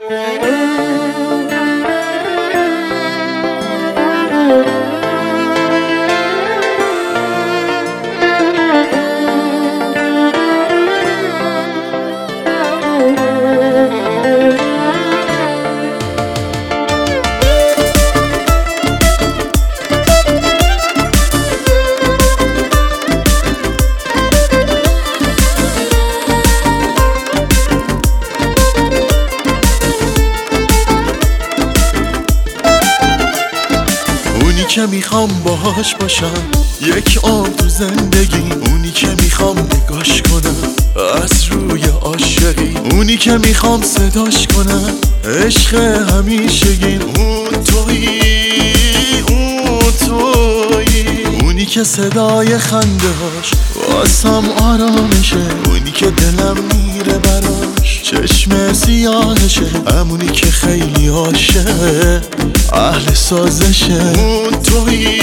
که میخوام باهاش باشم یک عمر تو زندگی، اونی که میخوام نگاش کنم از روی عاشقی، اونی که میخوام صداش کنم عشق همیشگی، اون تویی اونی که صدای خنده هاش واسم آرامشه، اونی که دلم میره براش چشم سیاهشه، همونی که خیلی عاشق اهل سازشه، اون تویی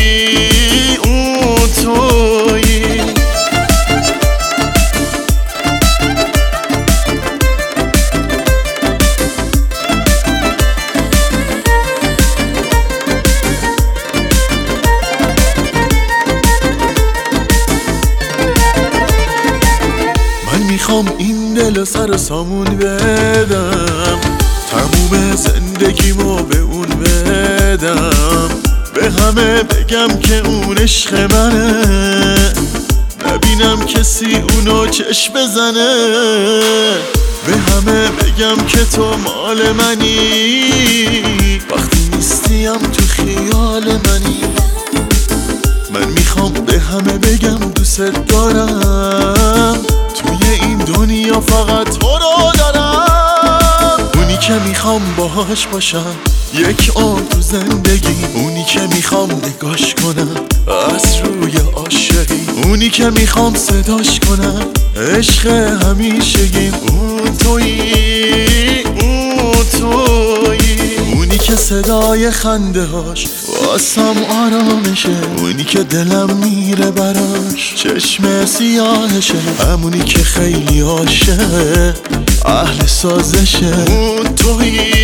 میخوام این دل سر سامون بدم، تموم زندگیمو به اون بدم، به همه بگم که اون عشق منه، نبینم کسی اونو چشم بزنه، به همه بگم که تو مال منی، وقتی نیستیم تو خیال منی، من میخوام به همه بگم دوست دارم، توی این دنیا فقط تو رو دارم، اونی که میخوام باهاش باشم یک عمر تو زندگی، اونی که میخوام نگاش کنم از روی عاشقی، اونی که میخوام صداش کنم عشق همیشگی، اون تویی اونی که صدای خنده هاش واسم آرامشه، اونی که دلم میره براش چشم سیاهشه، همونی که خیلی عاشق اهل سازشه، اون تویی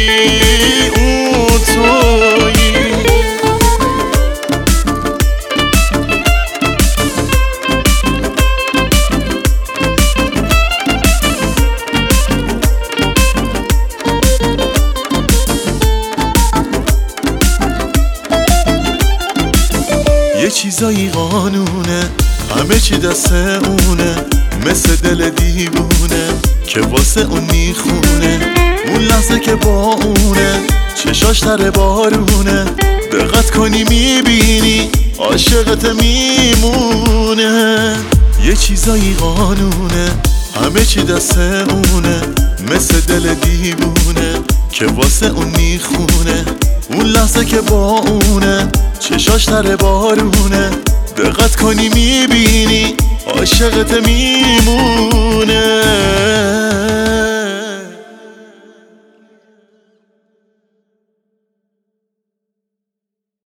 یه چیزایی قانونه، همه چی دست اونه، مثل دل دیوونه که واسه اون میخونه، اون لحظه که با اونه چشاش تر بارونه، دقت کنی میبینی عاشقت میمونه، یه چیزایی قانونه، همه چی دست اونه، مثل دل دیوونه که واسه اون میخونه، اون لحظه که با اونه چشاش تر بارونه، دقت کنی میبینی عاشقت میمونه.